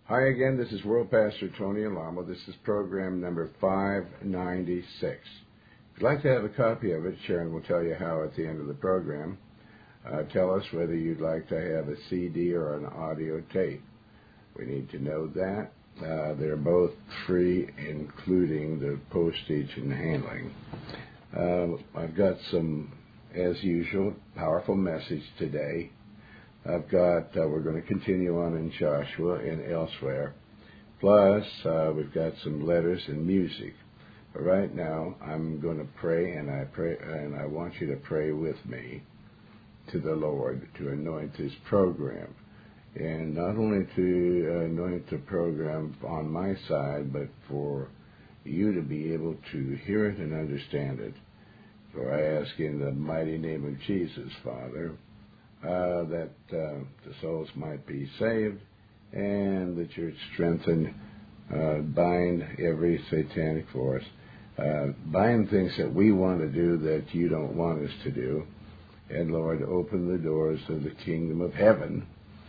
Hi again, this is World Pastor Tony Alamo. This is program number 596. If you'd like to have a copy of it, Sharon will tell you how at the end of the program. Tell us whether you'd like to have a CD or an audio tape. We need to know that. They're both free, including the postage and handling. I've got some, as usual, powerful message today. We're going to continue on in Joshua and elsewhere. Plus, we've got some letters and music. But right now, I'm going to pray, and I want you to pray with me to the Lord to anoint this program. And not only to anoint the program on my side, but for you to be able to hear it and understand it. For I ask in the mighty name of Jesus, Father, that the souls might be saved and the church strengthened, bind every satanic force, bind things that we want to do that you don't want us to do, and Lord, open the doors of the kingdom of heaven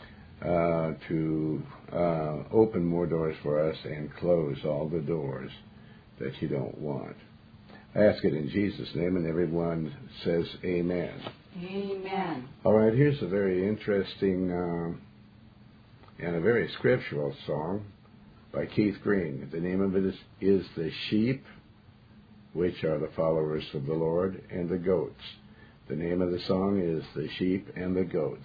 to open more doors for us and close all the doors that you don't want. I ask it in Jesus' name, and everyone says amen. Amen. All right, here's a very interesting and a very scriptural song by Keith Green. The name of it is The Sheep, which are the followers of the Lord, and the Goats. The name of the song is The Sheep and the Goats.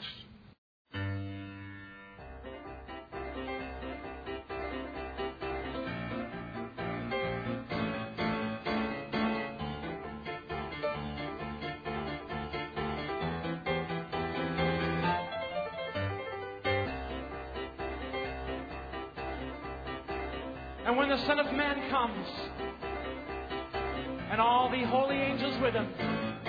And when the Son of Man comes, and all the holy angels with him,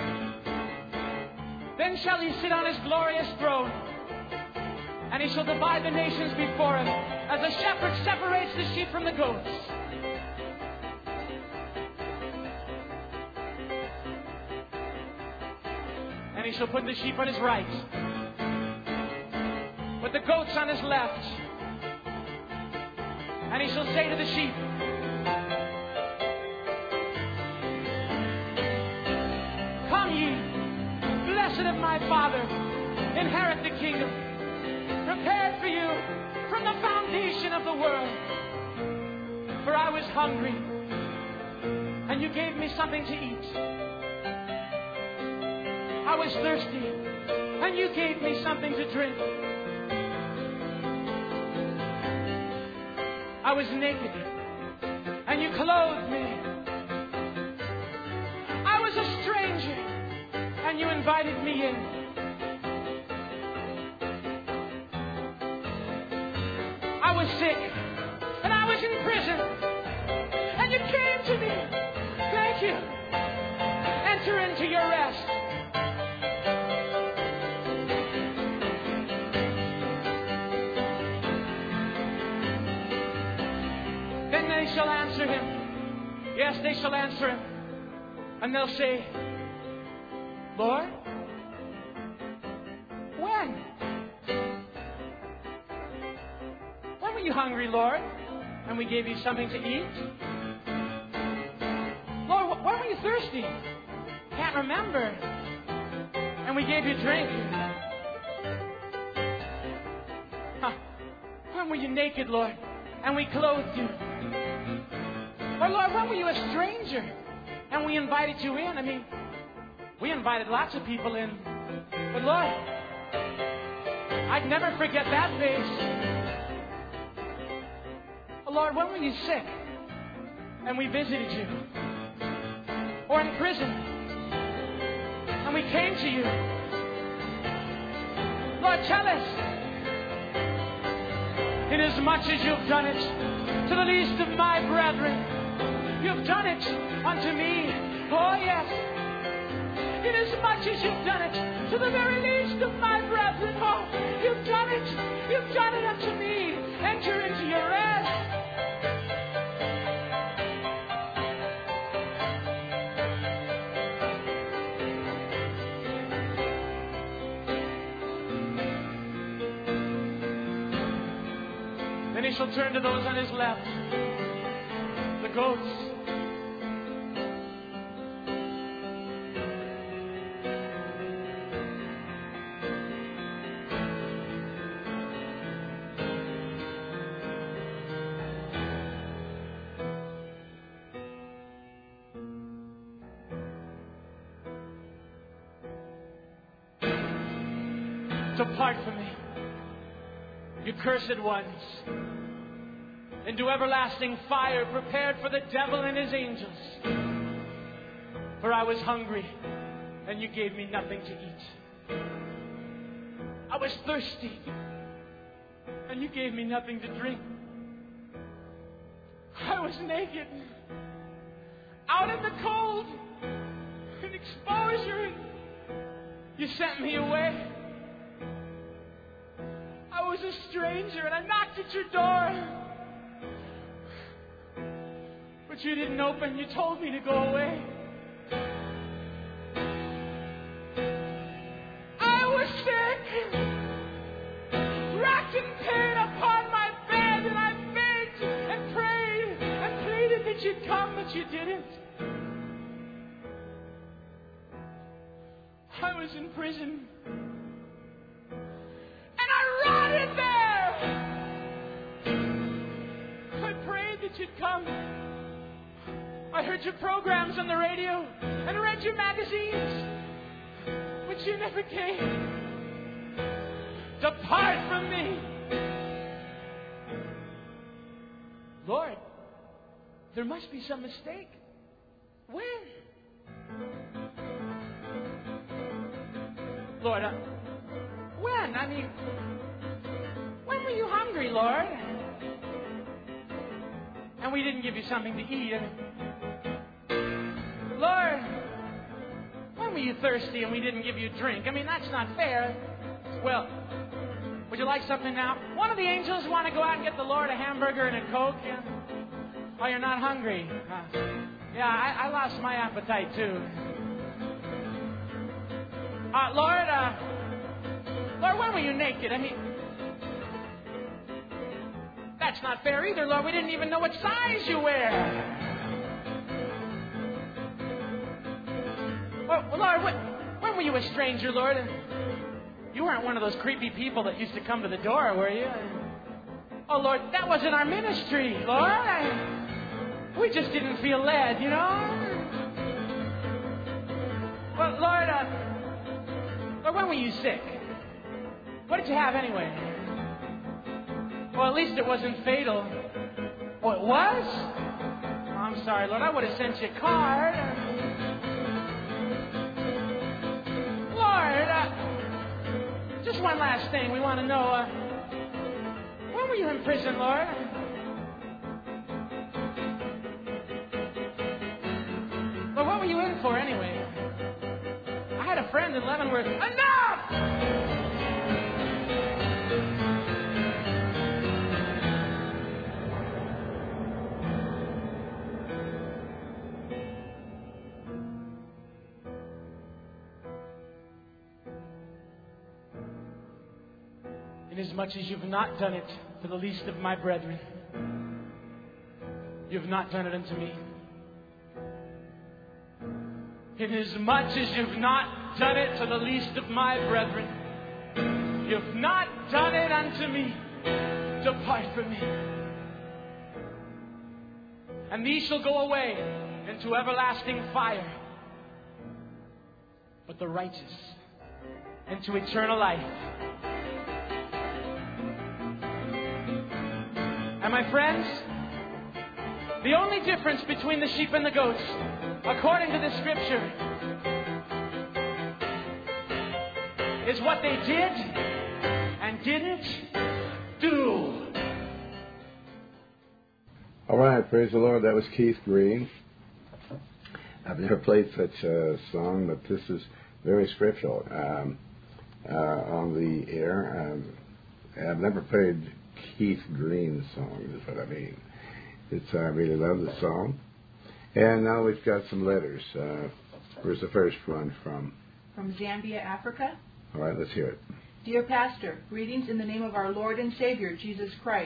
then shall he sit on his glorious throne, and he shall divide the nations before him, as a shepherd separates the sheep from the goats. And he shall put the sheep on his right, but the goats on his left. And he shall say to the sheep, Come ye, blessed of my Father, inherit the kingdom, prepared for you from the foundation of the world. For I was hungry, and you gave me something to eat. I was thirsty, and you gave me something to drink. I was naked, and you clothed me. I was a stranger, and you invited me in. I was sick, and I was in prison, and you came to me. Thank you. Enter into your rest. They shall answer him. Yes, they shall answer him. And they'll say, Lord, when? When were you hungry, Lord, and we gave you something to eat? Lord, when were you thirsty? Can't remember. And we gave you drink. When were you naked, Lord, and we clothed you? Or, Lord, when were you a stranger and we invited you in? I mean, we invited lots of people in. But, Lord, I'd never forget that face. Oh, Lord, when were you sick and we visited you? Or in prison and we came to you? Lord, tell us. Inasmuch as you've done it to the least of my brethren, you've done it unto me. Oh, yes. Inasmuch as you've done it to the very least of my brethren, oh, you've done it. You've done it unto me. Enter into your rest. he shall turn to those on his left, the goats. Depart from me, you cursed ones, into everlasting fire prepared for the devil and his angels. For I was hungry, and you gave me nothing to eat. I was thirsty, and you gave me nothing to drink. I was naked, out in the cold, in exposure, and you sent me away. I was a stranger and I knocked at your door. But you didn't open. You told me to go away. I was sick, racked in pain upon my bed, and I begged and prayed and pleaded that you'd come, but you didn't. I was in prison. You'd come. I heard your programs on the radio and read your magazines, but you never came. Depart from me. Lord, there must be some mistake. When? Lord, when? I mean, when were you hungry, Lord? And we didn't give you something to eat. Lord, when were you thirsty and we didn't give you a drink? I mean, that's not fair. Well, would you like something now? One of the angels want to go out and get the Lord a hamburger and a Coke? Yeah? Oh, you're not hungry? Yeah, I lost my appetite too. Lord, when were you naked? I mean, that's not fair either, Lord. We didn't even know what size you wear. Well, Lord, when were you a stranger, Lord? You weren't one of those creepy people that used to come to the door, were you? Oh, Lord, that wasn't our ministry, Lord. We just didn't feel led, you know? Well, Lord, when were you sick? What did you have anyway? Well, at least it wasn't fatal. Oh, it was? Oh, I'm sorry, Lord. I would have sent you a card. Lord, just one last thing. We want to know, when were you in prison, Lord? Well, what were you in for anyway? I had a friend in Leavenworth. Enough! Inasmuch as you've not done it to the least of my brethren, you've not done it unto me. Inasmuch as you've not done it to the least of my brethren, you've not done it unto me. Depart from me. And these shall go away into everlasting fire, but the righteous into eternal life. And my friends, the only difference between the sheep and the goats, according to the Scripture, is what they did and didn't do. All right, praise the Lord. That was Keith Green. I've never played such a song, but this is very scriptural on the air. I've never played Keith Green songs, is what I mean. I really love the song. And now we've got some letters. Where's the first one from? From Zambia, Africa. All right, let's hear it. Dear Pastor, greetings in the name of our Lord and Savior, Jesus Christ.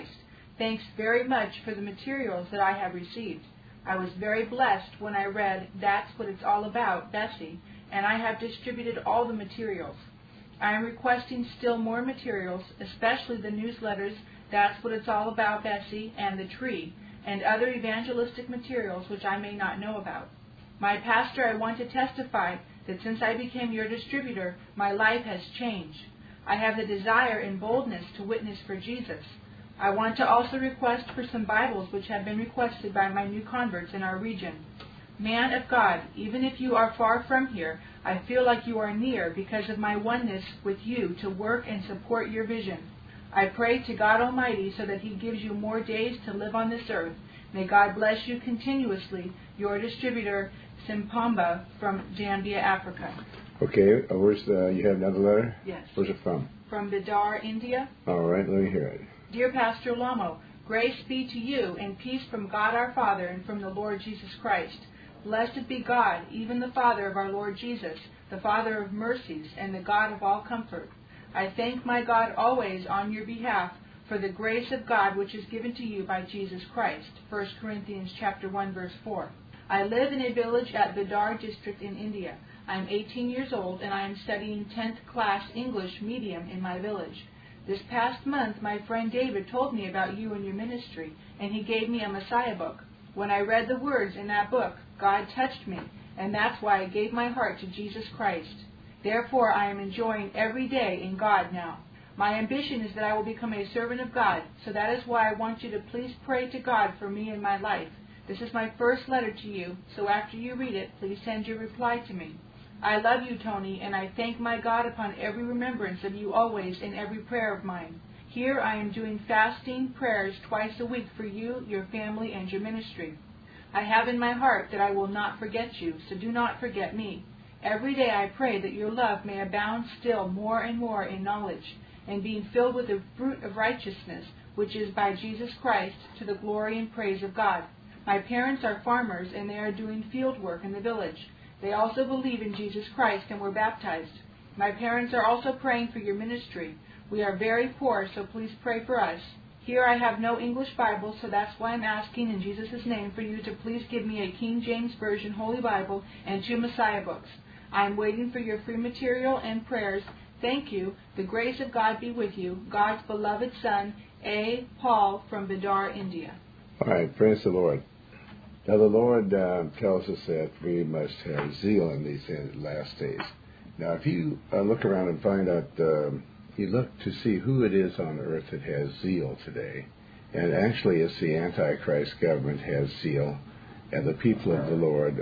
Thanks very much for the materials that I have received. I was very blessed when I read That's What It's All About, Bessie, and I have distributed all the materials. I am requesting still more materials, especially the newsletters That's What It's All About, Bessie, and The Tree, and other evangelistic materials which I may not know about. My pastor, I want to testify that since I became your distributor, my life has changed. I have the desire and boldness to witness for Jesus. I want to also request for some Bibles which have been requested by my new converts in our region. Man of God, even if you are far from here, I feel like you are near because of my oneness with you to work and support your vision. I pray to God Almighty so that He gives you more days to live on this earth. May God bless you continuously, your distributor, Simpamba from Zambia, Africa. Okay, you have another letter? Yes. Where's it from? From Bidar, India. All right, let me hear it. Dear Pastor Lamo, grace be to you and peace from God our Father and from the Lord Jesus Christ. Blessed be God, even the Father of our Lord Jesus, the Father of mercies and the God of all comfort. I thank my God always on your behalf for the grace of God which is given to you by Jesus Christ. 1 Corinthians chapter 1, verse 4. I live in a village at Bidar district in India. I am 18 years old and I am studying 10th class English medium in my village. This past month, my friend David told me about you and your ministry, and he gave me a Messiah book. When I read the words in that book, God touched me, and that's why I gave my heart to Jesus Christ. Therefore, I am enjoying every day in God now. My ambition is that I will become a servant of God, so that is why I want you to please pray to God for me and my life. This is my first letter to you, so after you read it, please send your reply to me. I love you, Tony, and I thank my God upon every remembrance of you always in every prayer of mine. Here I am doing fasting prayers twice a week for you, your family, and your ministry. I have in my heart that I will not forget you, so do not forget me. Every day I pray that your love may abound still more and more in knowledge, and being filled with the fruit of righteousness, which is by Jesus Christ, to the glory and praise of God. My parents are farmers, and they are doing field work in the village. They also believe in Jesus Christ and were baptized. My parents are also praying for your ministry. We are very poor, so please pray for us. Here I have no English Bible, so that's why I'm asking in Jesus' name for you to please give me a King James Version Holy Bible and 2 Messiah books. I am waiting for your free material and prayers. Thank you. The grace of God be with you. God's beloved Son, A. Paul from Bidar, India. All right, praise the Lord. Now, the Lord tells us that we must have zeal in these last days. Now, if you look around and find out, you look to see who it is on earth that has zeal today, and actually it's the Antichrist government has zeal, and the people of the Lord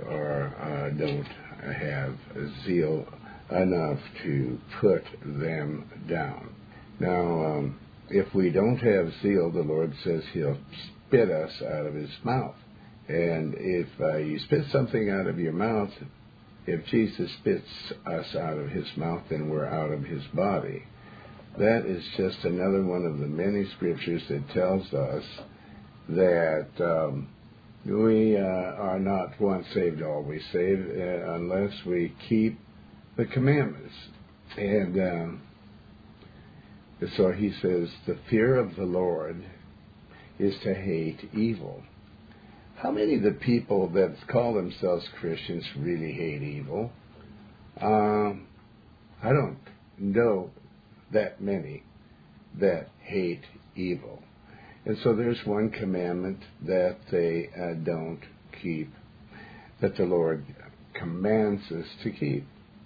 don't have zeal enough to put them down. Now, if we don't have zeal, the Lord says He'll spit us out of His mouth. And if you spit something out of your mouth, if Jesus spits us out of His mouth, then we're out of His body. That is just another one of the many scriptures that tells us that we are not once saved, always saved, unless we keep the commandments. And so He says, the fear of the Lord is to hate evil. How many of the people that call themselves Christians really hate evil? I don't know that many that hate evil. And so there's one commandment that they don't keep, that the Lord commands us to keep.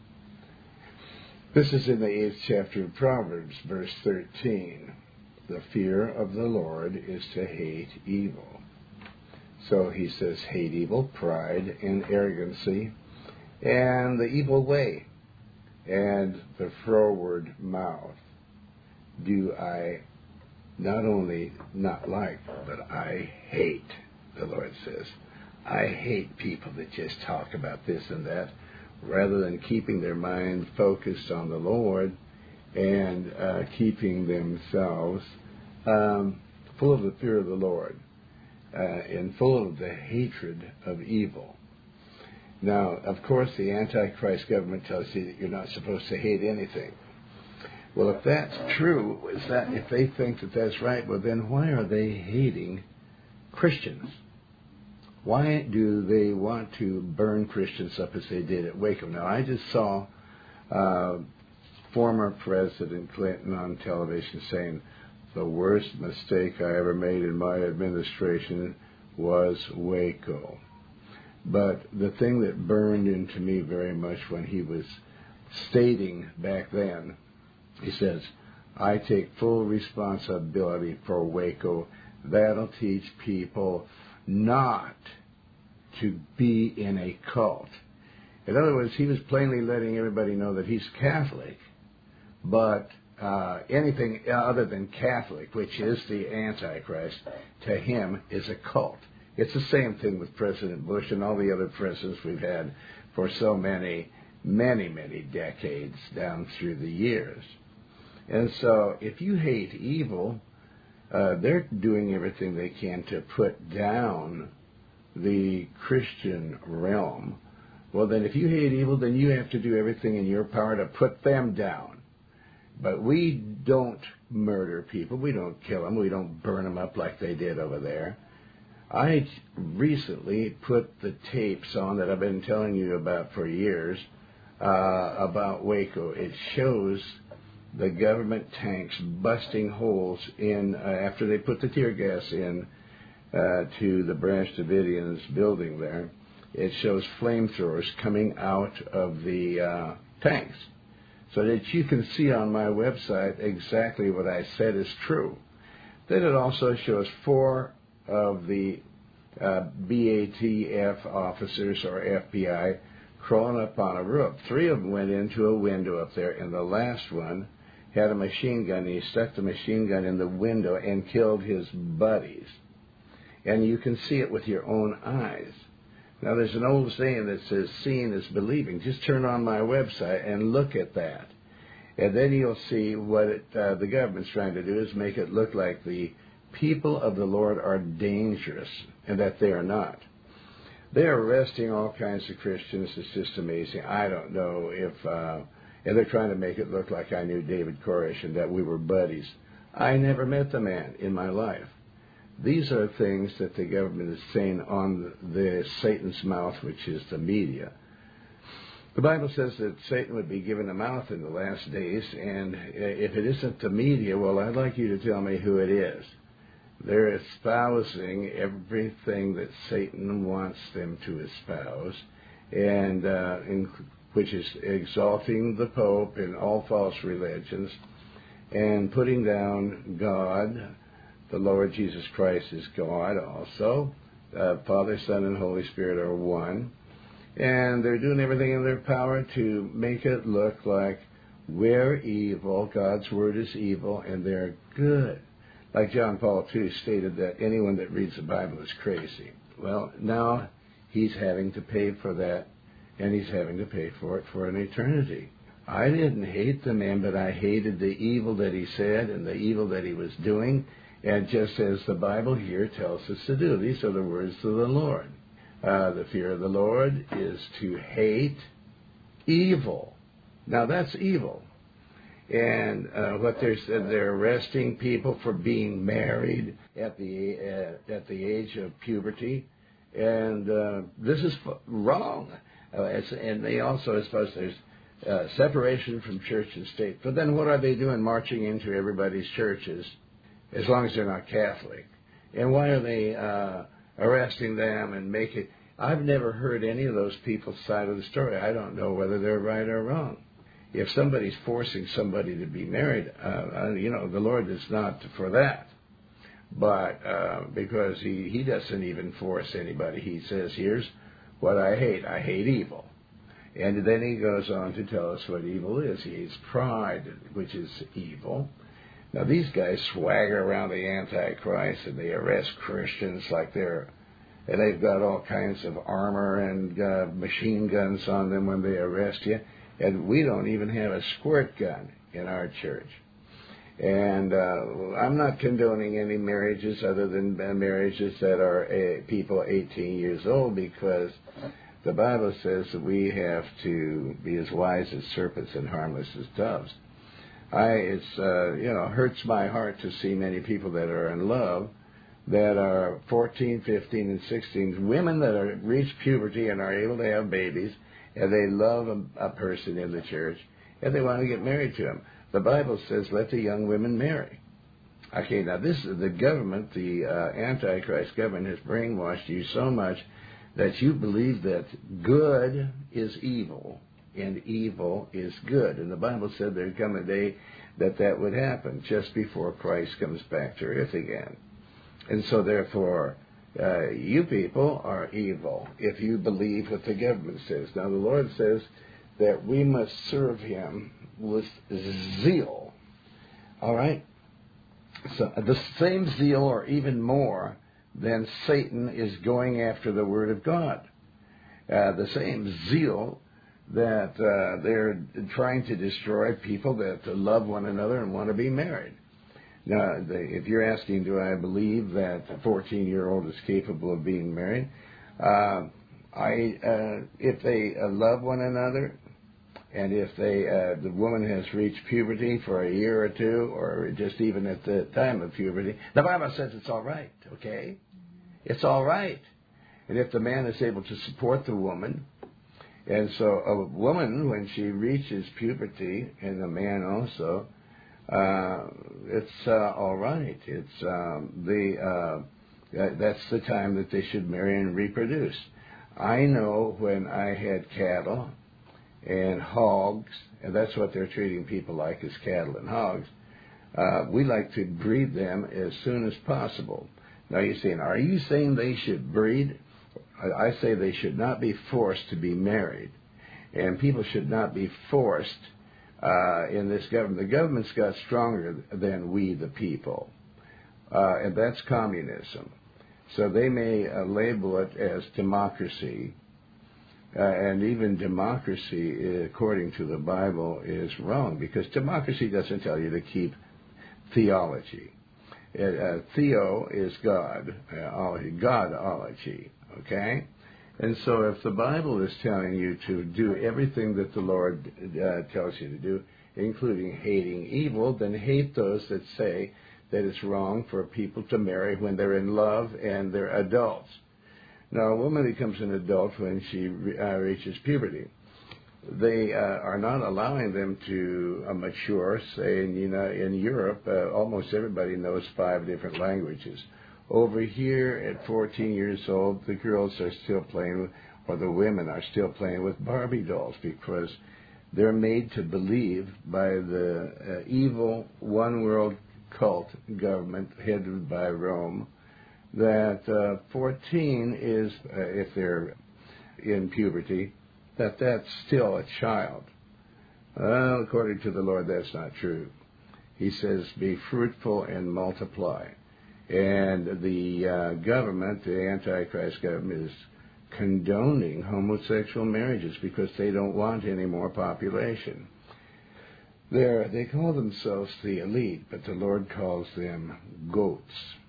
This is in the 8th chapter of Proverbs, verse 13. The fear of the Lord is to hate evil. So He says, hate evil, pride, and arrogancy, and the evil way, and the froward mouth. Do I not only not like, but I hate, the Lord says. I hate people that just talk about this and that, rather than keeping their mind focused on the Lord and keeping themselves full of the fear of the Lord. And full of the hatred of evil. Now, of course, the Antichrist government tells you that you're not supposed to hate anything. Well, if that's true, if they think that that's right, well, then why are they hating Christians? Why do they want to burn Christians up as they did at Waco? Now, I just saw former President Clinton on television saying the worst mistake I ever made in my administration was Waco. But the thing that burned into me very much when he was stating back then, he says, I take full responsibility for Waco. That'll teach people not to be in a cult. In other words, he was plainly letting everybody know that he's Catholic, but anything other than Catholic, which is the Antichrist, to him is a cult. It's the same thing with President Bush and all the other presidents we've had for so many decades down through the years. And so if you hate evil, they're doing everything they can to put down the Christian realm. Well, then if you hate evil, then you have to do everything in your power to put them down. But we don't murder people. We don't kill them. We don't burn them up like they did over there. I recently put the tapes on that I've been telling you about for years about Waco. It shows the government tanks busting holes in, after they put the tear gas in to the Branch Davidians building there. It shows flamethrowers coming out of the tanks, so that you can see on my website exactly what I said is true. Then it also shows 4 of the BATF officers, or FBI, crawling up on a roof. 3 of them went into a window up there, and the last one had a machine gun. He stuck the machine gun in the window and killed his buddies. And you can see it with your own eyes. Now, there's an old saying that says, seeing is believing. Just turn on my website and look at that. And then you'll see what the government's trying to do is make it look like the people of the Lord are dangerous, and that they are not. They're arresting all kinds of Christians. It's just amazing. I don't know if... and they're trying to make it look like I knew David Koresh and that we were buddies. I never met the man in my life. These are things that the government is saying on the Satan's mouth, which is the media. The Bible says that Satan would be given a mouth in the last days, and if it isn't the media, well, I'd like you to tell me who it is. They're espousing everything that Satan wants them to espouse, and which is exalting the Pope and all false religions, and putting down God. The Lord Jesus Christ is God also. Father, Son, and Holy Spirit are one. And they're doing everything in their power to make it look like we're evil, God's Word is evil, and they're good. Like John Paul II stated that anyone that reads the Bible is crazy. Well, now he's having to pay for that, and he's having to pay for it for an eternity. I didn't hate the man, but I hated the evil that he said and the evil that he was doing, and just as the Bible here tells us to do. These are the words of the Lord. The fear of the Lord is to hate evil. Now, that's evil. And what they're arresting people for being married at the age of puberty, and this is wrong. And they also, I suppose, there's separation from church and state. But then what are they doing, marching into everybody's churches, as long as they're not Catholic? And why are they arresting them and making... I've never heard any of those people's side of the story. I don't know whether they're right or wrong. If somebody's forcing somebody to be married, the Lord is not for that. But because he doesn't even force anybody. He says, here's what I hate. I hate evil. And then he goes on to tell us what evil is. He hates pride, which is evil. Now, these guys swagger around the Antichrist, and they arrest Christians like and they've got all kinds of armor and machine guns on them when they arrest you. And we don't even have a squirt gun in our church. And I'm not condoning any marriages other than marriages that are people 18 years old, because the Bible says that we have to be as wise as serpents and harmless as doves. hurts my heart to see many people that are in love that are 14, 15, and 16, women that are reached puberty and are able to have babies, and they love a person in the church, and they want to get married to him. The Bible says, let the young women marry. Okay, now this is the government, the Antichrist government has brainwashed you so much that you believe that good is evil and evil is good. And the Bible said there'd come a day that would happen just before Christ comes back to earth again. And so therefore, you people are evil if you believe what the government says. Now the Lord says that we must serve him with zeal. All right? So the same zeal or even more than Satan is going after the Word of God. The same zeal that they're trying to destroy people that love one another and want to be married. Now, if you're asking, do I believe that a 14-year-old is capable of being married? If they love one another, and if the woman has reached puberty for a year or two, or just even at the time of puberty, the Bible says it's all right, okay? It's all right. And if the man is able to support the woman, and so a woman, when she reaches puberty, and a man also, it's all right. It's that's the time that they should marry and reproduce. I know when I had cattle and hogs, and that's what they're treating people like, is cattle and hogs. We like to breed them as soon as possible. Now you're saying, are you saying they should breed? I say they should not be forced to be married, and people should not be forced in this government. The government's got stronger than we, the people, and that's communism. So they may label it as democracy, and even democracy, according to the Bible, is wrong, because democracy doesn't tell you to keep theology. Theo is God, Godology, okay? And so if the Bible is telling you to do everything that the Lord tells you to do, including hating evil, then hate those that say that it's wrong for people to marry when they're in love and they're adults. Now, a woman becomes an adult when she reaches puberty. They are not allowing them to mature. Say, in Europe, almost everybody knows 5 different languages. Over here, at 14 years old, the girls are still playing, or the women are still playing with Barbie dolls, because they're made to believe by the evil one-world cult government headed by Rome that 14 is, if they're in puberty, that's still a child. Well, according to the Lord, that's not true. He says, be fruitful and multiply. And the government, the Antichrist government, is condoning homosexual marriages because they don't want any more population. They call themselves the elite, but the Lord calls them goats.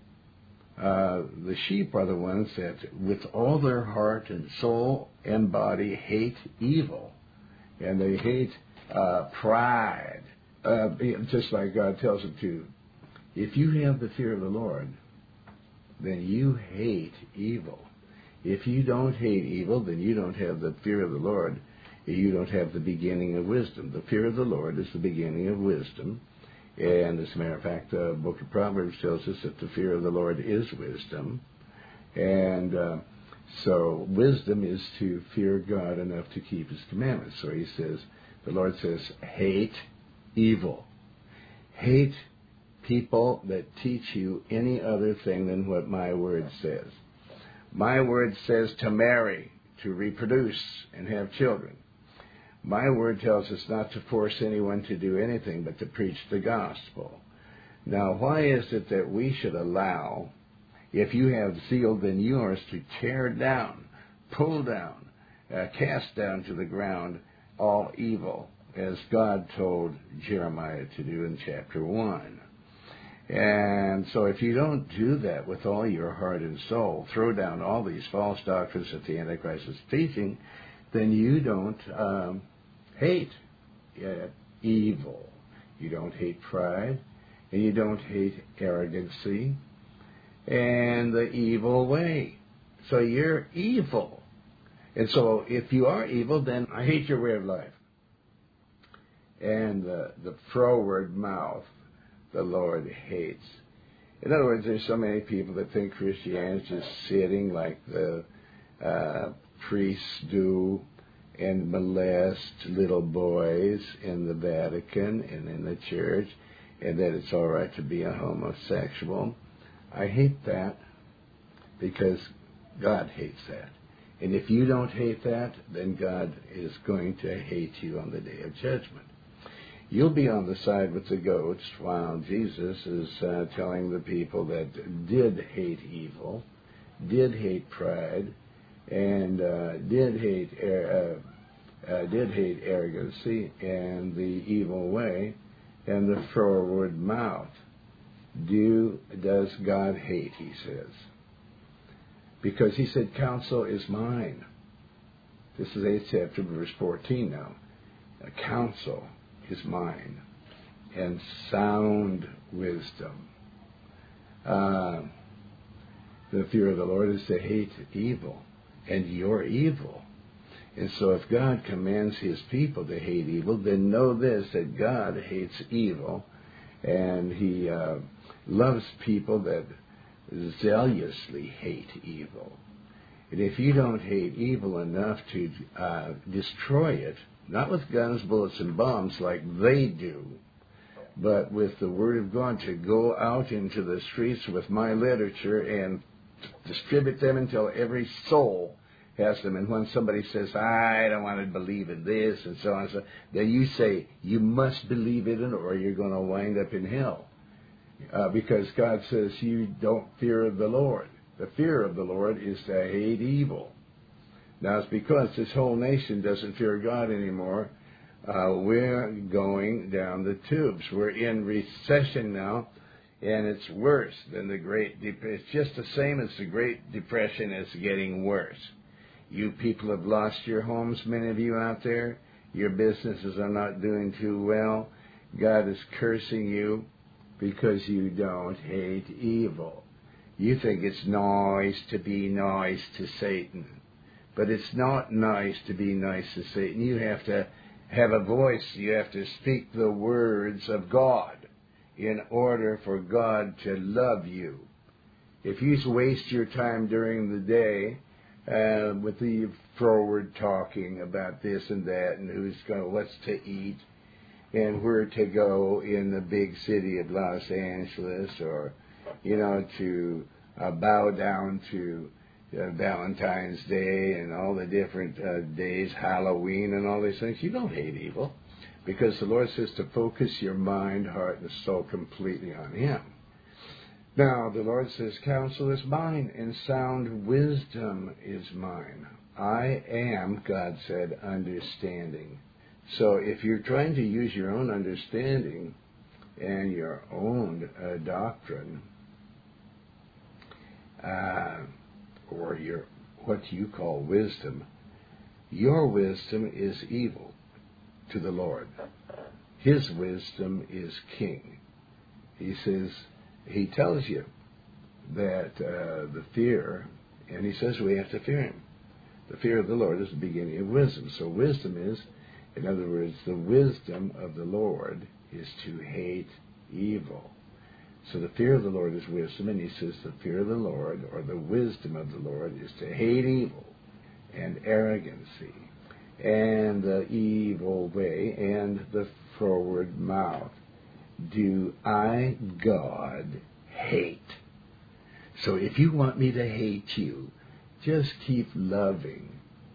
The sheep are the ones that, with all their heart and soul and body, hate evil. And they hate pride, just like God tells them to. If you have the fear of the Lord, then you hate evil. If you don't hate evil, then you don't have the fear of the Lord. You don't have the beginning of wisdom. The fear of the Lord is the beginning of wisdom. And as a matter of fact, the book of Proverbs tells us that the fear of the Lord is wisdom. And so wisdom is to fear God enough to keep his commandments. So he says, the Lord says, hate evil. Hate people that teach you any other thing than what my word says. My word says to marry, to reproduce, and have children. My word tells us not to force anyone to do anything but to preach the gospel. Now, why is it that we should allow, if you have zeal, then yours, to tear down, pull down, cast down to the ground all evil, as God told Jeremiah to do in chapter 1. And so if you don't do that with all your heart and soul, throw down all these false doctrines that the Antichrist is teaching, then you don't hate evil. You don't hate pride, and you don't hate arrogancy and the evil way. So you're evil. And so if you are evil, then I hate your way of life. And the froward mouth the Lord hates. In other words, there's so many people that think Christianity is just sitting like the priests do and molest little boys in the Vatican and in the church, and that it's all right to be a homosexual. I hate that because God hates that. And if you don't hate that, then God is going to hate you on the day of judgment. You'll be on the side with the goats while Jesus is telling the people that did hate evil, did hate pride, and did hate arrogancy and the evil way and the froward mouth. Does God hate, he says. Because he said, counsel is mine. This is 8th chapter, verse 14 now. Counsel is mine, and sound wisdom. The fear of the Lord is to hate evil, and you're evil. And so if God commands his people to hate evil, then know this, that God hates evil, and he loves people that zealously hate evil. And if you don't hate evil enough to destroy it, not with guns, bullets, and bombs like they do, but with the Word of God, to go out into the streets with my literature and distribute them until every soul has them. And when somebody says, I don't want to believe in this, and so on, then you say, you must believe in it or you're going to wind up in hell. Because God says you don't fear the Lord. The fear of the Lord is to hate evil. Now, it's because this whole nation doesn't fear God anymore. We're going down the tubes. We're in recession now, and it's worse than the Great Depression. It's just the same as the Great Depression. It's getting worse. You people have lost your homes, many of you out there. Your businesses are not doing too well. God is cursing you because you don't hate evil. You think it's nice to be nice to Satan. But it's not nice to be nice to Satan. You have to have a voice. You have to speak the words of God in order for God to love you. If you waste your time during the day with the forward talking about this and that and who's going, what's to eat and where to go in the big city of Los Angeles, or, to bow down to Valentine's Day and all the different days, Halloween and all these things, you don't hate evil, because the Lord says to focus your mind, heart, and soul completely on Him. Now, the Lord says, counsel is mine, and sound wisdom is mine. I am, God said, understanding. So if you're trying to use your own understanding and your own doctrine, or your what you call wisdom, your wisdom is evil to the Lord. His wisdom is king. He says, he tells you that the fear, and he says we have to fear him. The fear of the Lord is the beginning of wisdom. So wisdom is, in other words, the wisdom of the Lord is to hate evil. So the fear of the Lord is wisdom, and he says the fear of the Lord, or the wisdom of the Lord, is to hate evil and arrogancy and the evil way and the forward mouth. Do I, God, hate? So if you want me to hate you, just keep loving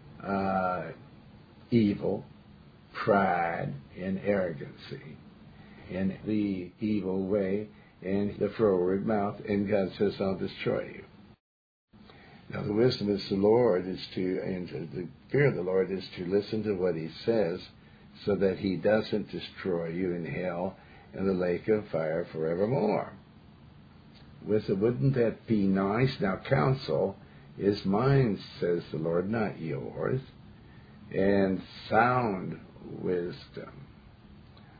evil, pride, and arrogancy, and the evil way, and the forward mouth, and God says, I'll destroy you. Now the wisdom is the Lord and the fear of the Lord is to listen to what he says so that he doesn't destroy you in hell and the lake of fire forevermore. Wouldn't that be nice? Now counsel is mine, says the Lord, not yours, and sound wisdom.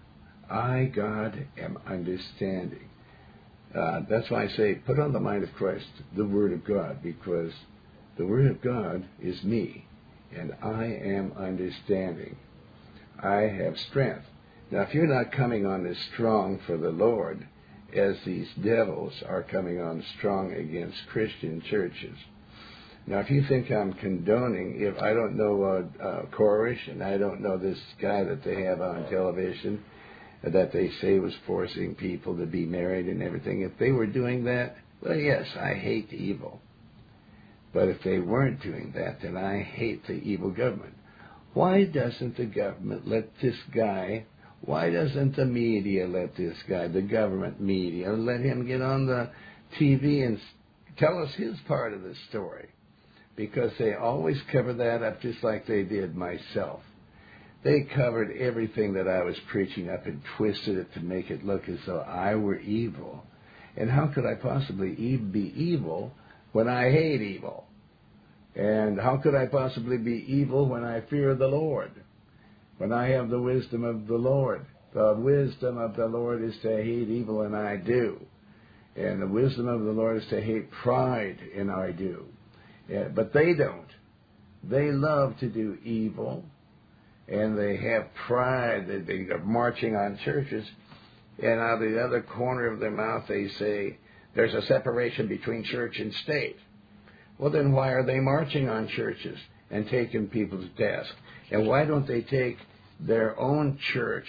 I, God, am understanding. That's why I say, put on the mind of Christ, the Word of God, because the Word of God is me, and I am understanding. I have strength. Now, if you're not coming on as strong for the Lord as these devils are coming on strong against Christian churches. Now, if you think I'm condoning, if I don't know Koresh, and I don't know this guy that they have on television that they say was forcing people to be married and everything, if they were doing that, well, yes, I hate evil. But if they weren't doing that, then I hate the evil government. Why doesn't the government let this guy, why doesn't the media let this guy, the government media, let him get on the TV and tell us his part of the story? Because they always cover that up just like they did myself. They covered everything that I was preaching up and twisted it to make it look as though I were evil. And how could I possibly be evil when I hate evil? And how could I possibly be evil when I fear the Lord? When I have the wisdom of the Lord. The wisdom of the Lord is to hate evil, and I do. And the wisdom of the Lord is to hate pride, and I do. Yeah, but they don't. They love to do evil, and they have pride. They are marching on churches, and out of the other corner of their mouth they say, there's a separation between church and state. Well, then why are they marching on churches and taking people to task? And why don't they take their own church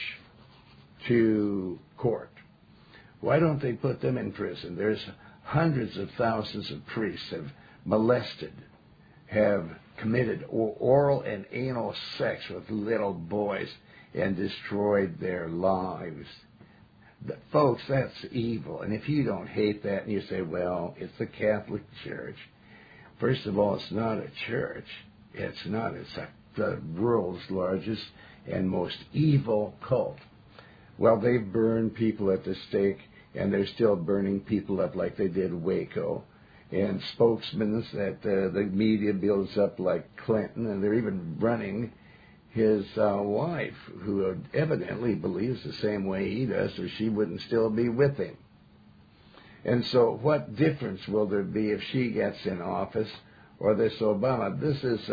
to court? Why don't they put them in prison? There's hundreds of thousands of priests have molested, have committed oral and anal sex with little boys and destroyed their lives. Folks, that's evil. And if you don't hate that and you say, well, it's the Catholic Church. First of all, it's not a church. It's not. It's the world's largest and most evil cult. Well, they burn people at the stake, and they're still burning people up like they did Waco. And spokesmen that the media builds up like Clinton, and they're even running his wife, who evidently believes the same way he does, or she wouldn't still be with him. And so what difference will there be if she gets in office or this Obama? This is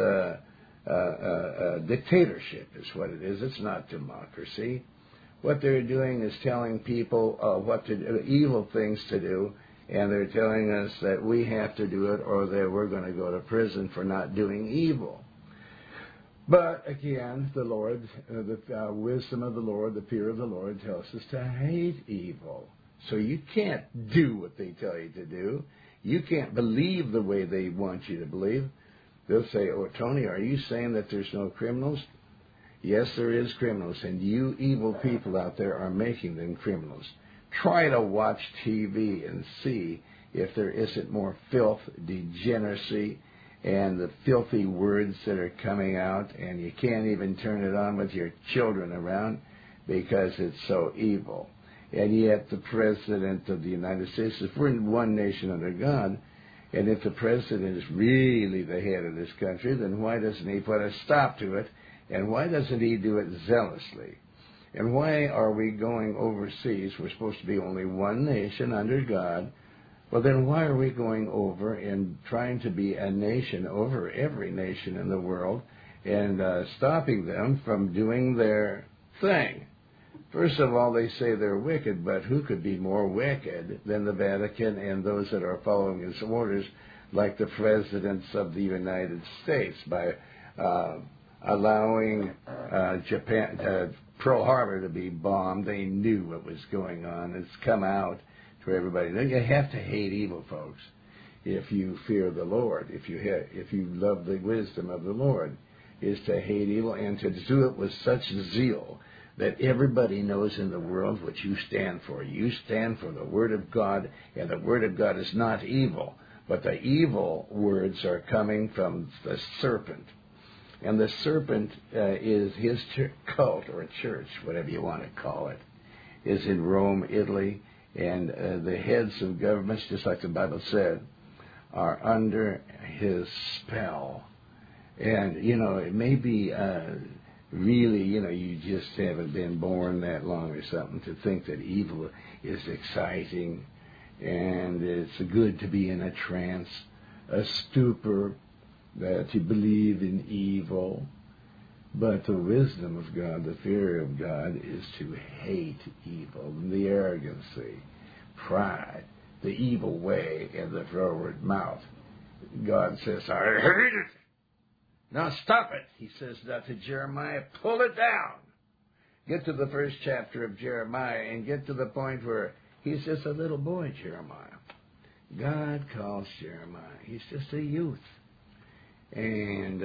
a dictatorship is what it is. It's not democracy. What they're doing is telling people what to do, evil things to do, and they're telling us that we have to do it or that we're going to go to prison for not doing evil. But again, the Lord, the wisdom of the Lord, the fear of the Lord tells us to hate evil. So you can't do what they tell you to do. You can't believe the way they want you to believe. They'll say, oh, Tony, are you saying that there's no criminals? Yes, there is criminals, and you evil people out there are making them criminals. Try to watch TV and see if there isn't more filth, degeneracy, and the filthy words that are coming out, and you can't even turn it on with your children around because it's so evil. And yet the President of the United States, if we're in one nation under God, and if the President is really the head of this country, then why doesn't he put a stop to it? And why doesn't he do it zealously? And why are we going overseas? We're supposed to be only one nation under God. Well, then why are we going over and trying to be a nation over every nation in the world and stopping them from doing their thing? First of all, they say they're wicked, but who could be more wicked than the Vatican and those that are following his orders, like the presidents of the United States, by allowing Japan, Pearl Harbor to be bombed? They knew what was going on. It's come out to everybody. Now, you have to hate evil, folks, if you fear the Lord, if you love the wisdom of the Lord, is to hate evil and to do it with such zeal that everybody knows in the world what you stand for. You stand for the Word of God, and the Word of God is not evil, but the evil words are coming from the serpent. And the serpent is his cult or church, whatever you want to call it, is in Rome, Italy, and the heads of governments, just like the Bible said, are under his spell. And, you know, it may be really, you just haven't been born that long or something to think that evil is exciting and it's good to be in a trance, a stupor, to believe in evil. But the wisdom of God, the fear of God, is to hate evil, the arrogancy, pride, the evil way, and the froward mouth. God says, I hate it. Now stop it. He says that to Jeremiah, pull it down. Get to the first chapter of Jeremiah and get to the point where he's just a little boy, Jeremiah. God calls Jeremiah. He's just a youth. And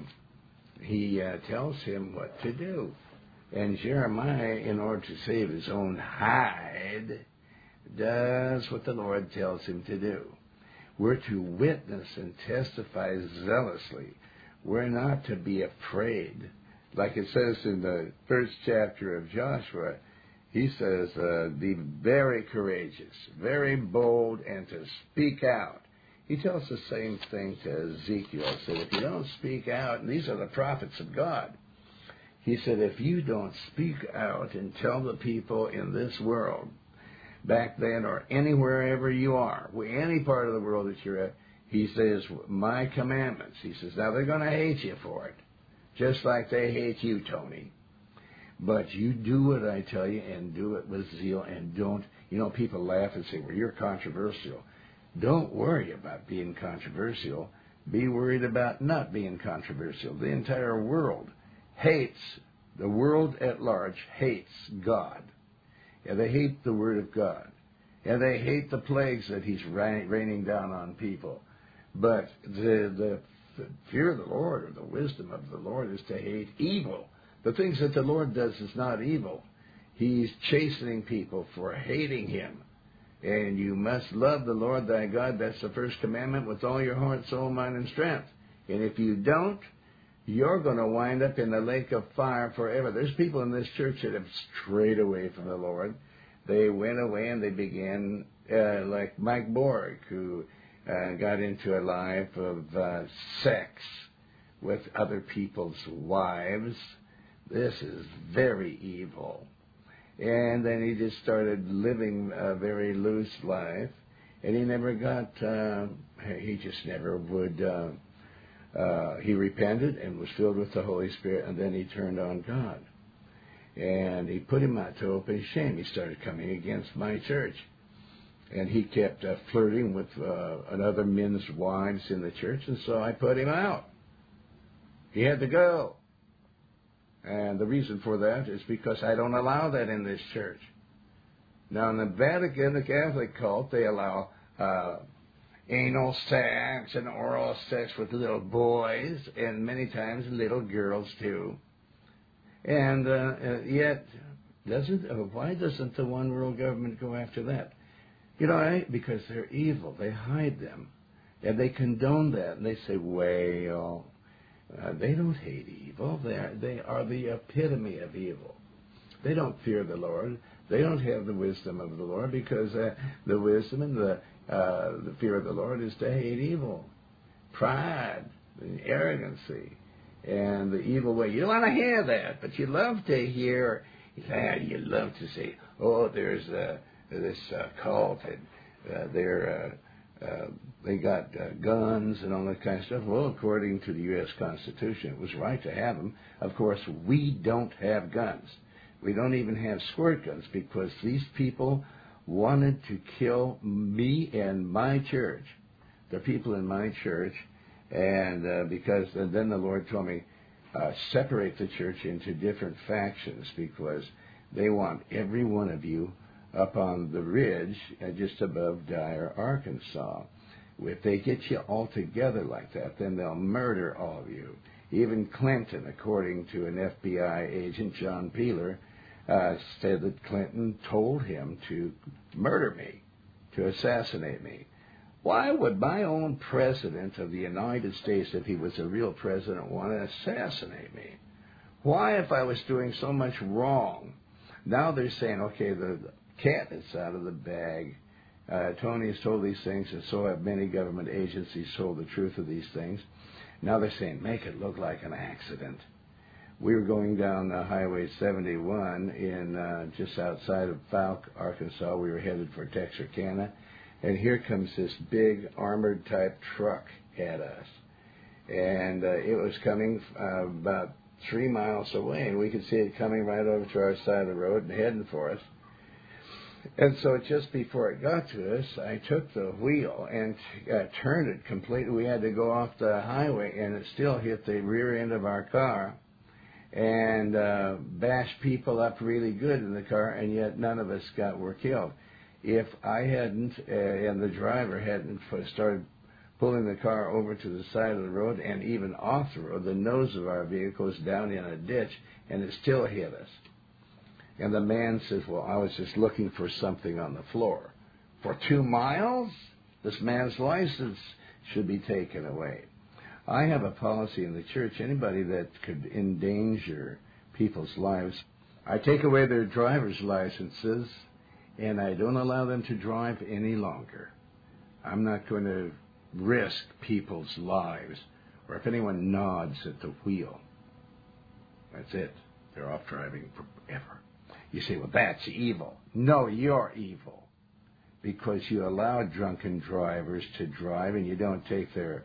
he tells him what to do. And Jeremiah, in order to save his own hide, does what the Lord tells him to do. We're to witness and testify zealously. We're not to be afraid. Like it says in the first chapter of Joshua, he says, be very courageous, very bold, and to speak out. He tells the same thing to Ezekiel. He said, if you don't speak out, and these are the prophets of God, he said, if you don't speak out and tell the people in this world, back then or anywhere ever you are, any part of the world that you're at, he says, my commandments. He says, now they're going to hate you for it, just like they hate you, Tony. But you do what I tell you and do it with zeal and don't, people laugh and say, well, you're controversial. Don't worry about being controversial. Be worried about not being controversial. The entire world hates, the world at large hates God. And they hate the Word of God. And they hate the plagues that He's raining down on people. But the fear of the Lord, or the wisdom of the Lord, is to hate evil. The things that the Lord does is not evil. He's chastening people for hating Him. And you must love the Lord thy God. That's the first commandment, with all your heart, soul, mind, and strength. And if you don't, you're going to wind up in the lake of fire forever. There's people in this church that have strayed away from the Lord. They went away and they began, like Mike Borg, who got into a life of sex with other people's wives. This is very evil. And then he just started living a very loose life. And he never got, he just never would, he repented and was filled with the Holy Spirit, and then he turned on God. And he put him out to open shame. He started coming against my church. And he kept flirting with other men's wives in the church, and so I put him out. He had to go. And the reason for that is because I don't allow that in this church. Now, in the Vatican, the Catholic cult, they allow anal sex and oral sex with little boys, and many times little girls, too. And yet, why doesn't the one world government go after that? Because they're evil. They hide them. And they condone that. And they say, well, they don't hate evil. They are the epitome of evil. They don't fear the Lord. They don't have the wisdom of the Lord, because the wisdom and the fear of the Lord is to hate evil. Pride, and arrogancy, and the evil way. You don't want to hear that, but you love to hear, you love to say, oh, there's this cult, and they got guns and all that kind of stuff. Well, according to the U.S. Constitution, it was right to have them. Of course, we don't have guns. We don't even have squirt guns, because these people wanted to kill me and my church, the people in my church, and then the Lord told me, separate the church into different factions, because they want every one of you up on the ridge just above Dyer, Arkansas. If they get you all together like that, then they'll murder all of you. Even Clinton, according to an FBI agent, John Peeler, said that Clinton told him to murder me, to assassinate me. Why would my own president of the United States, if he was a real president, want to assassinate me? Why, if I was doing so much wrong? Now they're saying, okay, the cat is out of the bag. Tony has told these things, and so have many government agencies told the truth of these things. Now they're saying, make it look like an accident. we were going down Highway 71 in just outside of Fouke, Arkansas. We were headed for Texarkana, and here comes this big armored type truck at us. And it was coming about 3 miles away, and we could see it coming right over to our side of the road and heading for us. And so just before it got to us, I took the wheel and turned it completely. We had to go off the highway, and it still hit the rear end of our car and bashed people up really good in the car, and yet none of us were killed. If I hadn't, and the driver hadn't started pulling the car over to the side of the road and even off the road, the nose of our vehicle was down in a ditch, and it still hit us. And the man says, well, I was just looking for something on the floor. For 2 miles? This man's license should be taken away. I have a policy in the church, anybody that could endanger people's lives, I take away their driver's licenses, and I don't allow them to drive any longer. I'm not going to risk people's lives, or if anyone nods at the wheel, that's it. They're off driving forever. You say, well, that's evil. No, you're evil, because you allow drunken drivers to drive, and you don't take their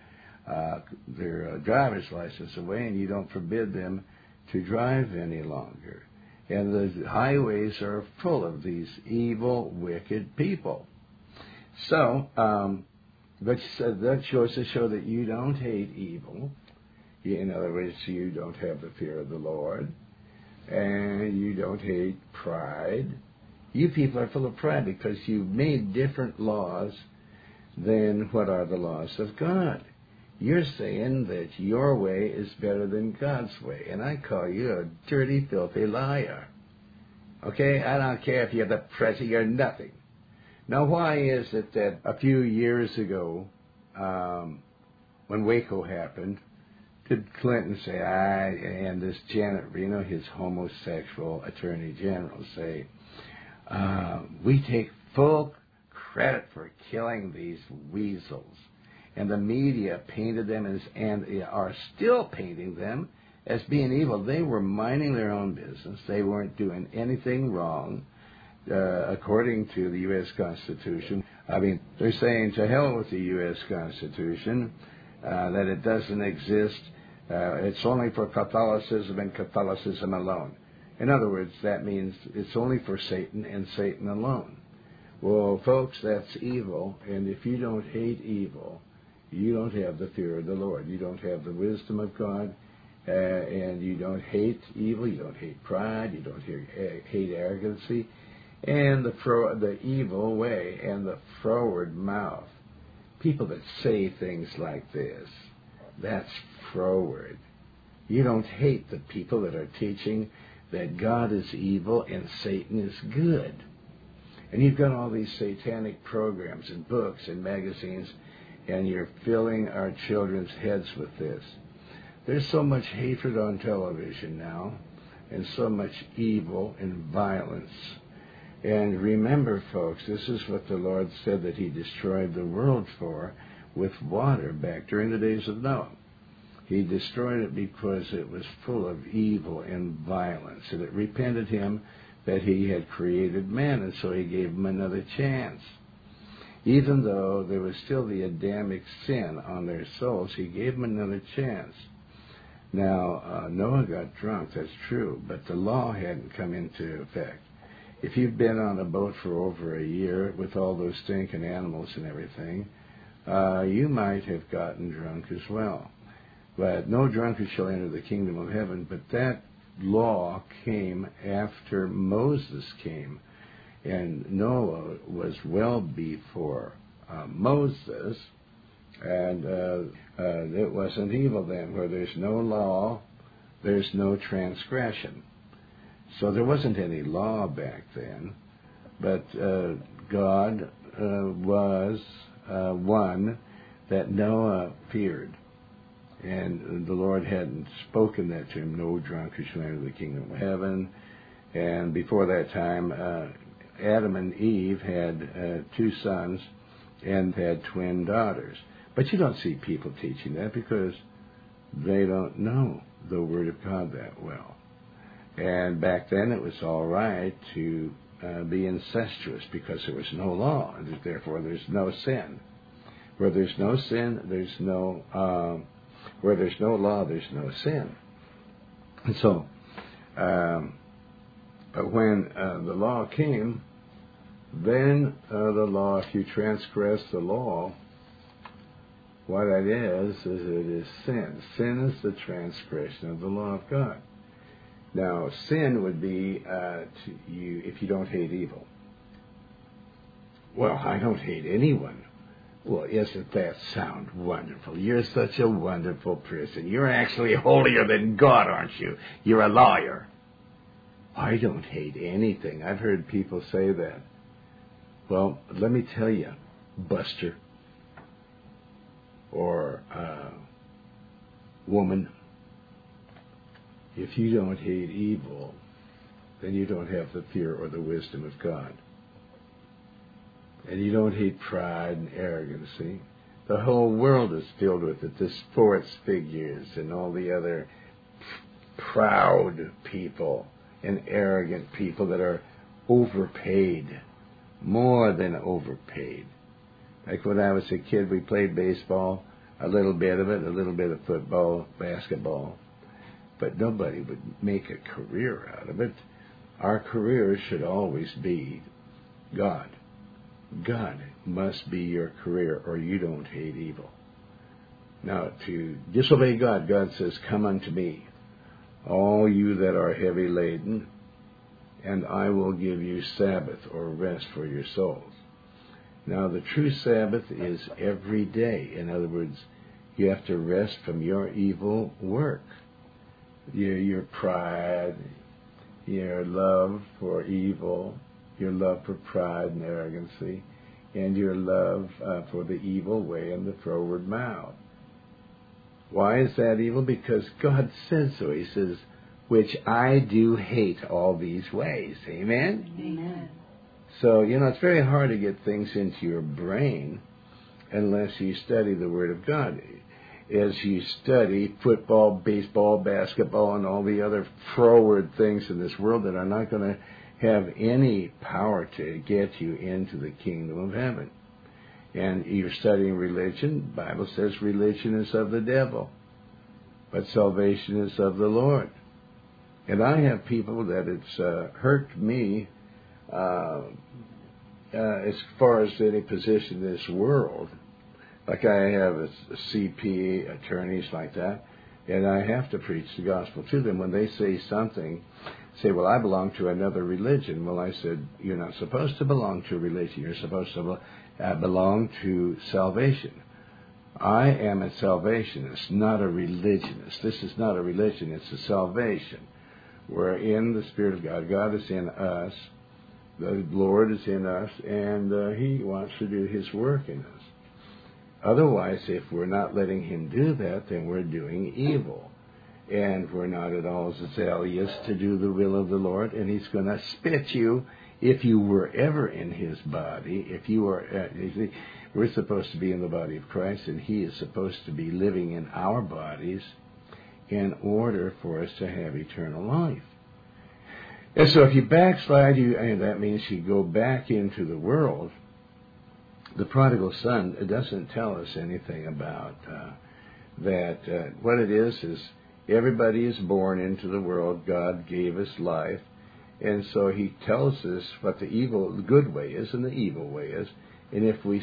driver's license away, and you don't forbid them to drive any longer. And the highways are full of these evil, wicked people. So, but that shows to show that you don't hate evil. In other words, you don't have the fear of the Lord, and you don't hate pride. You people are full of pride because you've made different laws than what are the laws of God. You're saying that your way is better than God's way, and I call you a dirty, filthy liar. Okay? I don't care if you're the president, you're nothing. Now, why is it that a few years ago, when Waco happened, did Clinton say, and this Janet Reno, his homosexual attorney general, say, we take full credit for killing these weasels. And the media painted them as, and are still painting them as being evil. They were minding their own business. They weren't doing anything wrong, according to the U.S. Constitution. I mean, they're saying to hell with the U.S. Constitution, that it doesn't exist. It's only for Catholicism and Catholicism alone. In other words, that means it's only for Satan and Satan alone. Well, folks, that's evil, and if you don't hate evil, you don't have the fear of the Lord. You don't have the wisdom of God, and you don't hate evil. You don't hate pride. You don't hate arrogancy, and the evil way and the froward mouth. People that say things like this, that's froward. You don't hate the people that are teaching that God is evil and Satan is good. And you've got all these satanic programs and books and magazines, and you're filling our children's heads with this. There's so much hatred on television now, and so much evil and violence. And remember, folks, this is what the Lord said that He destroyed the world for with water back during the days of Noah. He destroyed it because it was full of evil and violence, and it repented Him that He had created man, and so He gave him another chance. Even though there was still the Adamic sin on their souls, He gave them another chance. Now, Noah got drunk, that's true, but the law hadn't come into effect. If you've been on a boat for over a year with all those stinking animals and everything, you might have gotten drunk as well. But no drunkard shall enter the kingdom of heaven. But that law came after Moses came. And Noah was well before Moses. And it wasn't evil then. Where there's no law, there's no transgression. So there wasn't any law back then. But God was one that Noah feared. And the Lord hadn't spoken that to him, no drunkard shall enter the kingdom of heaven. And before that time, Adam and Eve had 2 sons and had twin daughters. But you don't see people teaching that because they don't know the Word of God that well. And back then it was all right to be incestuous because there was no law, and therefore there's no sin. Where there's no sin, there's no where there's no law, there's no sin. And so, but when the law came, then the law, if you transgress the law, what it is it is sin. Sin is the transgression of the law of God. Now, sin would be you if you don't hate evil. Well, I don't hate anyone. Well, isn't that sound wonderful? You're such a wonderful person. You're actually holier than God, aren't you? You're a liar. I don't hate anything. I've heard people say that. Well, let me tell you, Buster, or woman, if you don't hate evil, then you don't have the fear or the wisdom of God. And you don't hate pride and arrogancy. The whole world is filled with it. The sports figures and all the other proud people and arrogant people that are overpaid, more than overpaid. Like when I was a kid, we played baseball, a little bit of it, a little bit of football, basketball. But nobody would make a career out of it. Our career should always be God. God must be your career, or you don't hate evil. Now, to disobey God, God says, "Come unto me, all you that are heavy laden, and I will give you Sabbath," or rest for your souls. Now, the true Sabbath is every day. In other words, you have to rest from your evil work. Your pride, your love for evil, your love for pride and arrogancy, and your love for the evil way and the froward mouth. Why is that evil? Because God says so. He says, "Which I do hate all these ways." Amen? Amen. So, it's very hard to get things into your brain unless you study the Word of God. As you study football, baseball, basketball, and all the other froward things in this world that are not going to have any power to get you into the kingdom of heaven. And you're studying religion. The Bible says religion is of the devil, but salvation is of the Lord. And I have people that it's hurt me as far as any position in this world. Like I have a CP, attorneys like that, and I have to preach the gospel to them. When they say something, say, "Well, I belong to another religion." Well, I said, "You're not supposed to belong to a religion. You're supposed to belong to salvation." I am a salvationist, not a religionist. This is not a religion. It's a salvation. We're in the Spirit of God. God is in us. The Lord is in us, and He wants to do His work in us. Otherwise, if we're not letting Him do that, then we're doing evil. And we're not at all zealous to do the will of the Lord, and He's going to spit you if you were ever in His body. If you are, we're supposed to be in the body of Christ, and He is supposed to be living in our bodies in order for us to have eternal life. And so if you backslide, and that means you go back into the world. The prodigal son, it doesn't tell us anything about that. What it is everybody is born into the world. God gave us life. And so He tells us what the good way is and the evil way is. And if we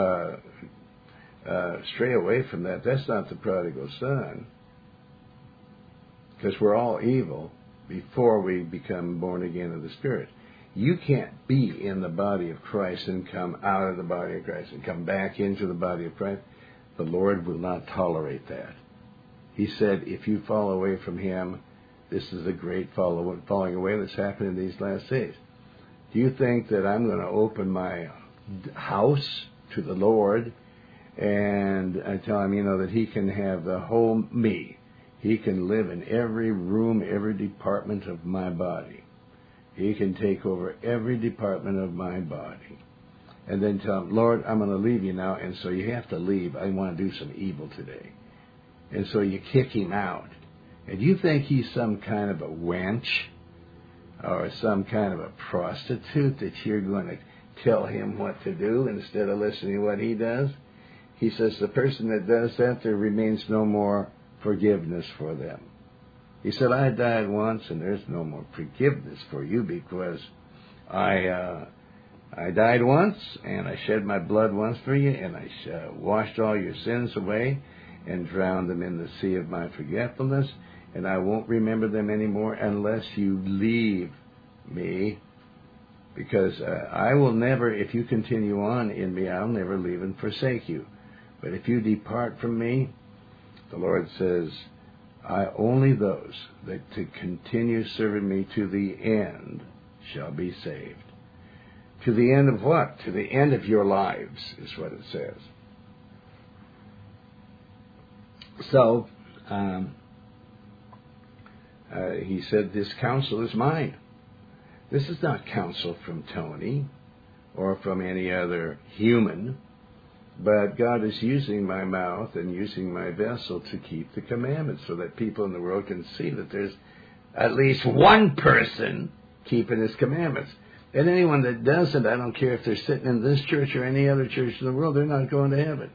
stray away from that, that's not the prodigal son. Because we're all evil before we become born again of the Spirit. You can't be in the body of Christ and come out of the body of Christ and come back into the body of Christ. The Lord will not tolerate that. He said, if you fall away from Him, this is a great falling away that's happened in these last days. Do you think that I'm going to open my house to the Lord and I tell Him, that He can have the whole me? He can live in every room, every department of my body. He can take over every department of my body. And then tell Him, Lord, I'm going to leave you now, and so you have to leave. I want to do some evil today. And so you kick him out. And you think he's some kind of a wench or some kind of a prostitute that you're going to tell him what to do instead of listening to what he does? He says the person that does that, there remains no more forgiveness for them. He said, I died once and there's no more forgiveness for you because I died once and I shed my blood once for you and I washed all your sins away and drowned them in the sea of my forgetfulness, and I won't remember them anymore unless you leave me, because I will never, if you continue on in me, I'll never leave and forsake you. But if you depart from me, the Lord says, only those that to continue serving me to the end shall be saved. To the end of what? To the end of your lives, is what it says. So, he said, this counsel is mine. This is not counsel from Tony or from any other human, but God is using my mouth and using my vessel to keep the commandments so that people in the world can see that there's at least one person keeping his commandments. And anyone that doesn't, I don't care if they're sitting in this church or any other church in the world, they're not going to heaven.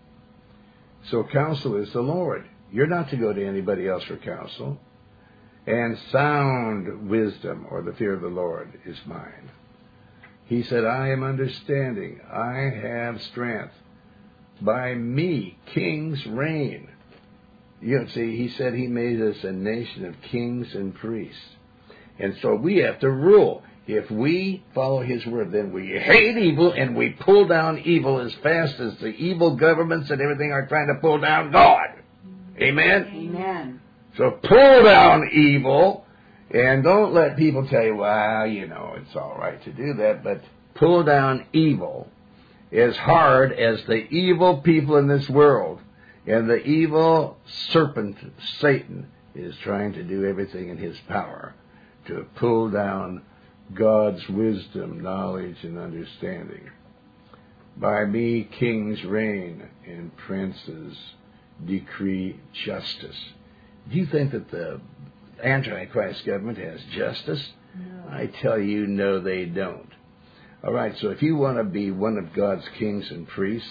So counsel is the Lord. You're not to go to anybody else for counsel. And sound wisdom, or the fear of the Lord, is mine. He said, I am understanding. I have strength. By me, kings reign. You see, he said he made us a nation of kings and priests. And so we have to rule. If we follow his word, then we hate evil and we pull down evil as fast as the evil governments and everything are trying to pull down God. Amen? Amen. So pull down evil, and don't let people tell you, well, you know, it's all right to do that, but pull down evil as hard as the evil people in this world and the evil serpent, Satan, is trying to do everything in his power to pull down God's wisdom, knowledge, and understanding. By me, kings reign and princes decree justice. Do you think that the Antichrist government has justice? No. I tell you, no, they don't. All right, so if you want to be one of God's kings and priests,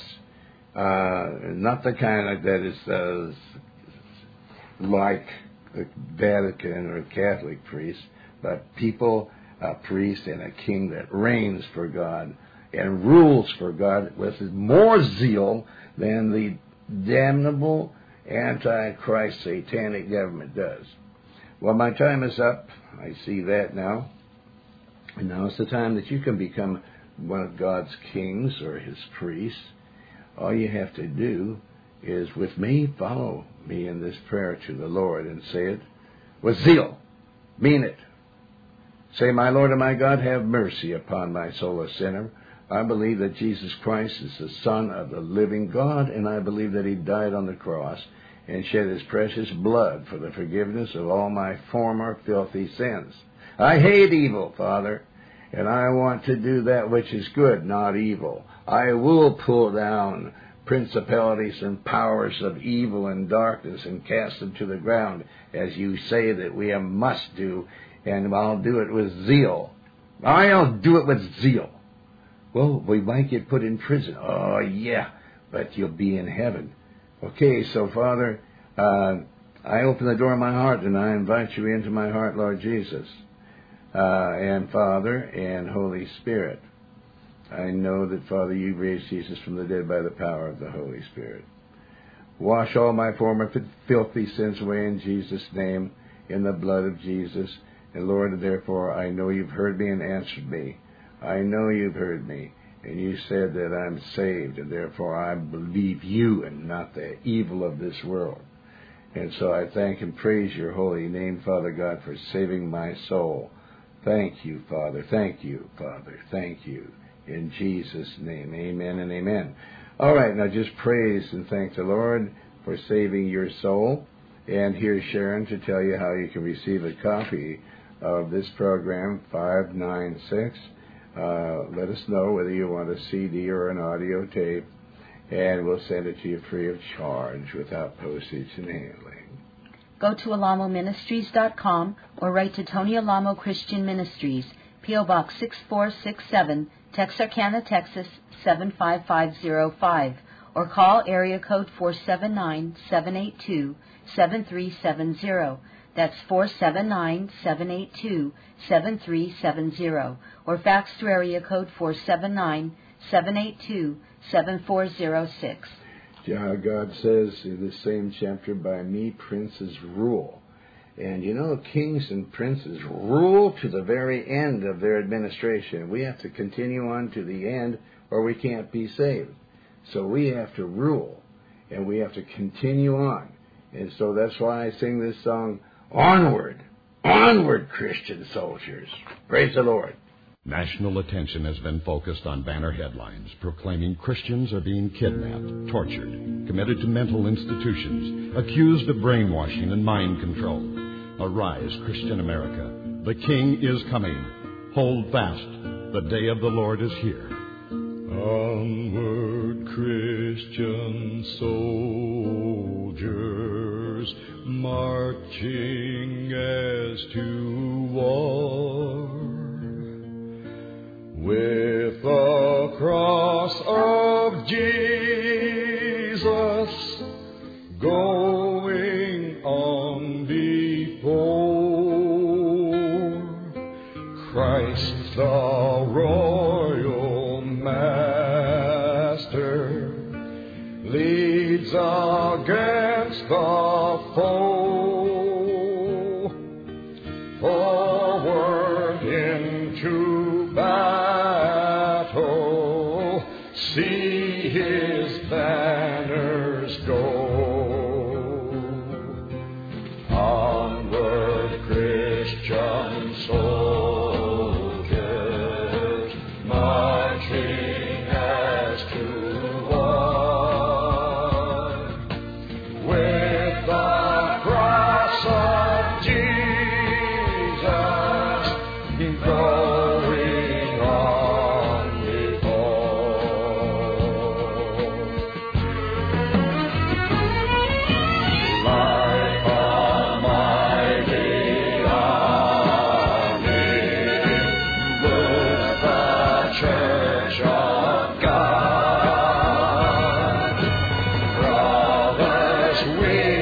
not the kind that is like the Vatican or Catholic priests, but people, a priest and a king that reigns for God and rules for God with more zeal than the damnable Antichrist satanic government does. Well, my time is up. I see that now. And now is the time that you can become one of God's kings or his priests. All you have to do is, with me, follow me in this prayer to the Lord and say it with zeal. Mean it. Say, my Lord and my God, have mercy upon my soul, a sinner. I believe that Jesus Christ is the Son of the living God, and I believe that he died on the cross and shed his precious blood for the forgiveness of all my former filthy sins. I hate evil, Father, and I want to do that which is good, not evil. I will pull down principalities and powers of evil and darkness and cast them to the ground, as you say that we must do, and I'll do it with zeal. I'll do it with zeal. Well, we might get put in prison. Oh, yeah, but you'll be in heaven. Okay, so, Father, I open the door of my heart, and I invite you into my heart, Lord Jesus, and Father, and Holy Spirit. I know that, Father, you raised Jesus from the dead by the power of the Holy Spirit. Wash all my former filthy sins away in Jesus' name, in the blood of Jesus. And, Lord, therefore, I know you've heard me and answered me. I know you've heard me, and you said that I'm saved, and therefore I believe you and not the evil of this world. And so I thank and praise your holy name, Father God, for saving my soul. Thank you, Father. Thank you, Father. Thank you. In Jesus' name, amen and amen. All right, now just praise and thank the Lord for saving your soul. And here's Sharon to tell you how you can receive a copy of this program, 596. Let us know whether you want a CD or an audio tape. and we'll send it to you free of charge without postage and handling. Go to alamoministries.com or write to Tony Alamo Christian Ministries, P.O. Box 6467, Texarkana, Texas 75505, or call area code 479-782-7370. That's 479-782-7370, or fax to area code 479-782-7406. God says in the same chapter, by me princes rule. And you know, kings and princes rule to the very end of their administration. We have to continue on to the end or we can't be saved. So we have to rule and we have to continue on. And so that's why I sing this song, Onward, Onward, Christian soldiers. Praise the Lord. National attention has been focused on banner headlines proclaiming Christians are being kidnapped, tortured, committed to mental institutions, accused of brainwashing and mind control. Arise, Christian America. The King is coming. Hold fast. The day of the Lord is here. Onward, Christian soldiers, marching as to war. With the cross of Jesus going on before, Christ the royal master leads against the foe, forward into battle, see his banners go. Onward, Christian soldiers, marching as to one, with the cross of Jesus going on before. Like a mighty army moves the Church of God. Brothers, we